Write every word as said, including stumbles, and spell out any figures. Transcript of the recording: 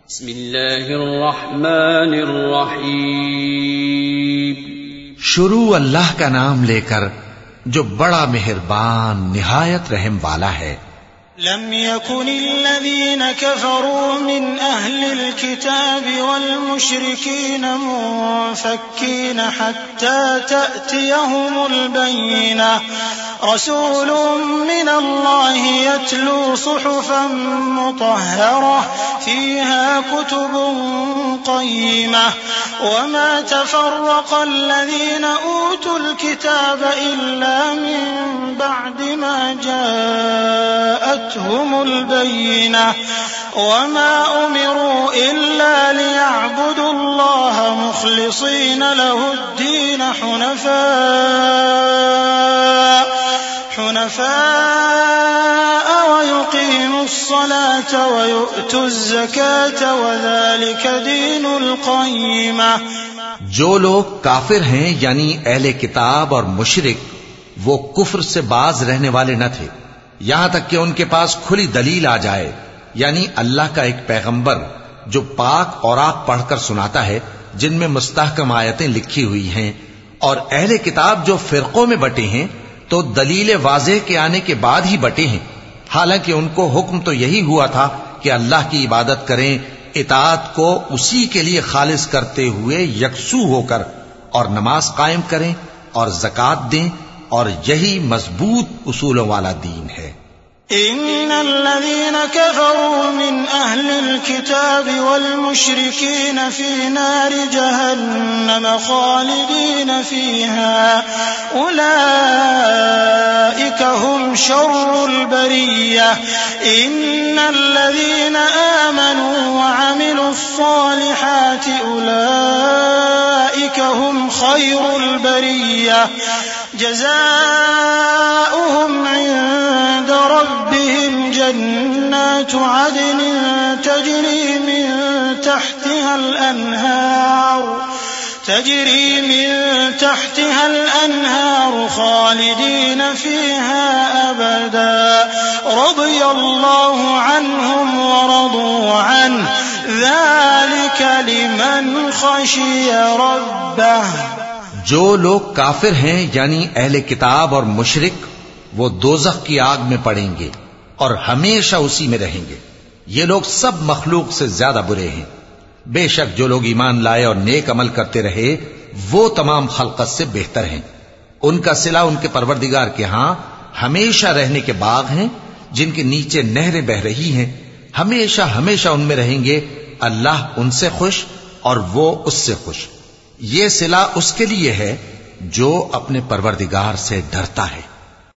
बिस्मिल्लाहिर्रहमानिर्रहीम। शुरू अल्लाह का नाम लेकर जो बड़ा मेहरबान निहायत रहम वाला है। लम यकुनिल्लज़ीन कफ़रू मिन अहलिल किताबि वल मुशरिकीन मुनफ़क्कीन हत्ता तअतियहुमुल बय्यिनह रसूलुम मिनल्लाहि यत्लू सुहुफ़न मुतहहरह फ़ीहा कुतुबुन क़य्यिमह वमा तफ़र्रक़ल्लज़ीन ऊतुल किताब इल्ला मिन बअदि मा जाअतहुमुल बय्यिनह वमा उमिरू इल्ला लियअबुदुल्लाह मुख़लिसीन लहुद्दीन हुनफ़ा हुनफ़ाअ वयुक़ीमुस्सलात वयु'तुज़्ज़कात वज़ालिक दीनुल क़य्यिमह। जो लोग काफिर हैं यानी अहले किताब और मुशरिक, वो कुफ्र से बाज रहने वाले न थे यहां तक कि उनके पास खुली दलील आ जाए, यानी अल्लाह का एक पैगंबर जो पाक औरात पढ़कर सुनाता है जिनमें मुस्तहकम आयतें लिखी हुई हैं। और अहले किताब जो फिरकों में बटे हैं तो दलील वाज़ेह के आने के बाद ही बटे हैं, हालांकि उनको हुक्म तो यही हुआ था कि अल्लाह की इबादत करें, इताअत को उसी के लिए खालिस करते हुए यकसू होकर, और नमाज कायम करें और ज़कात दें, और यही मजबूत उसूलों वाला दीन है। इन्नल्लज़ीन कफ़रू मिन अहलिल किताबि वल मुशरिकीन फ़ी नारि जहन्नम ख़ालिदीन फ़ीहा उलाइका हुम शर्रुल बरिय्यह इन्नल्लज़ीन आमनू व अमिलुस्सालिहाति उलाइका हुम खैरुल बरिय्यह जज़ाउहुम इंद रब्बिहिम जन्नातु अदनिन तजरी मिन तहतिहल अनहार तजरी मिन तहतिहल अनहार खालिदीन फ़ीहा अबदा रज़ियल्लाहु अन्हुम व रदू अन्हु ज़ालिक लिमन ख़शिय रब्बह। जो लोग काफिर हैं यानी अहले किताब और मुशरिक, वो दोज़ख की आग में पड़ेंगे और हमेशा उसी में रहेंगे। ये लोग सब मखलूक से ज्यादा बुरे हैं। बेशक जो लोग ईमान लाए और नेक अमल करते रहे वो तमाम खल्क़त से बेहतर हैं। उनका सिला उनके परवरदिगार के यहां हमेशा रहने के बाग हैं जिनके नीचे नहरें बह रही हैं। हमेशा हमेशा उनमें रहेंगे। अल्लाह उनसे खुश और वो उससे खुश। ये सिला उसके लिए है जो अपने परवरदिगार से डरता है।